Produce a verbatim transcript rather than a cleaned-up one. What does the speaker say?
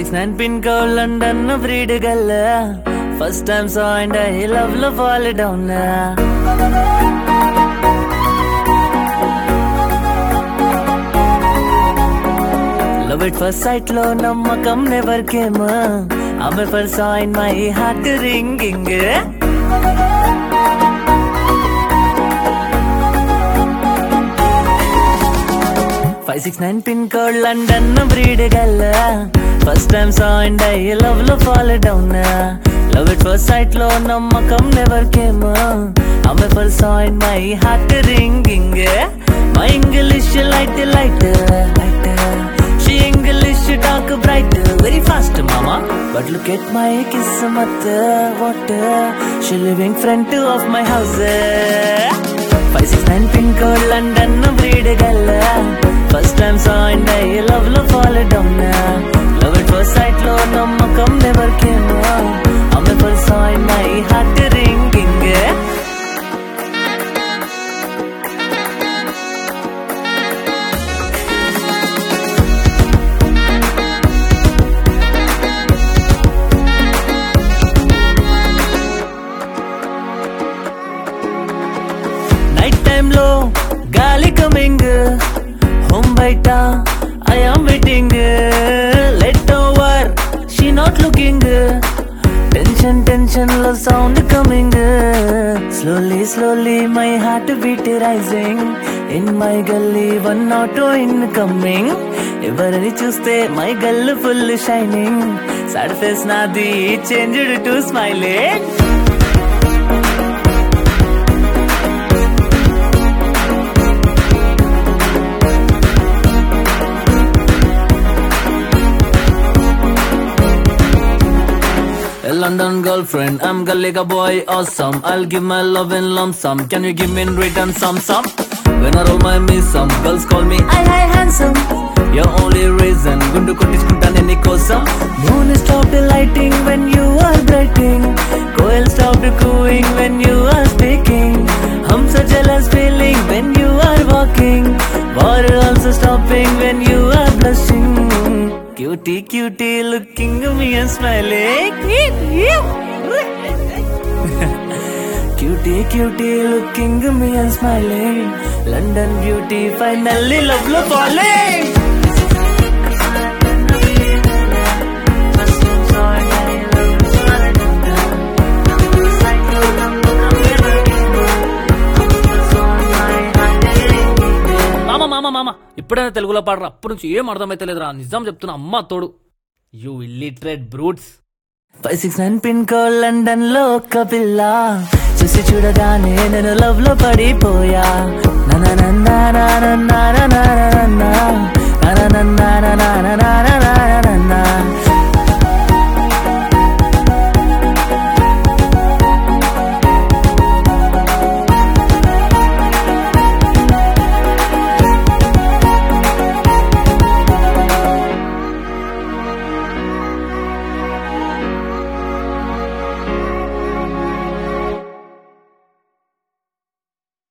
six nine pin code London breed galla. First time saw and I love love fall down. Love at first sight lo nammakam never came. I'm a first saw in my heart ringing. five six nine pin code London breed galla. First time saw and I love love fall down. Love at first sight lo nammakam never came. I'm a first saw in my heart ringing. My English light light light. She English talk bright very fast mama. But look at my kismat, what she living front of my house. five six nine pin code London breed galla. First time saw and I love love fall down. Love at first sight lo nammakam never came. I'm a first saw in my heart ringing. Night time lo gali coming. Home baita I am waiting. Late over she not looking. Tension tension lo sound coming. Slowly slowly my heart beat rising. In my gully one auto incoming. Everani chuste my girl full shining. Sad face nadi changed to smiling. London girlfriend, I'm Galliga boy, awesome. I'll give my love in lump sum. Can you give me in return some some? When I roll my miss some, girls call me I I handsome. Your only reason, gundu kottiskuntan eni kosam. Moon stopped lighting when you are brighting. Coil stopped cooing when you are speaking. I'm so jealous feeling when you are walking. Water also stopping when you are blushing. Cutie, cutie, looking at me and smiling. Cutie, cutie, looking at me and smiling. London beauty, finally love love falling. మామ మామ ఇప్పుడైనా తెలుగులో పాడరా. అప్పటి నుంచి ఏం అర్థమైతే లేదురా, నిజం చెప్తున్నా. అమ్మ తోడు you illiterate brutes. Five six nine pin code London లో ఒక పిల్ల చూసి చూడగానే నేను లవ్ లో పడిపోయా. నా నా నా నా నా నా నా నా